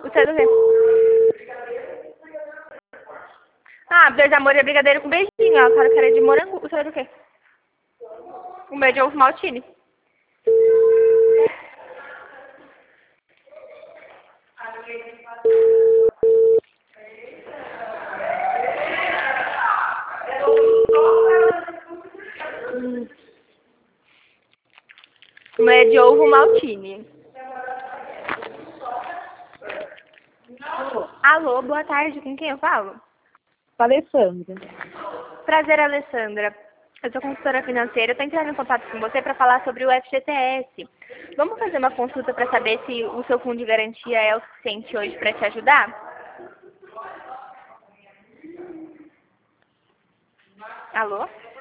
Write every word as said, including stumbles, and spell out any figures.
O seu é do quê? Ah, dois amores é brigadeiro com beijinho. A cara quer de morango. O seu é do quê? O meu é de ovo maltine. Hum. O meu é de ovo maltine. Alô, boa tarde. Com quem eu falo? Alessandra. Prazer, Alessandra. Eu sou consultora financeira. Estou entrando em contato com você para falar sobre o F G T S. Vamos fazer uma consulta para saber se o seu fundo de garantia é o suficiente hoje para te ajudar? Alô?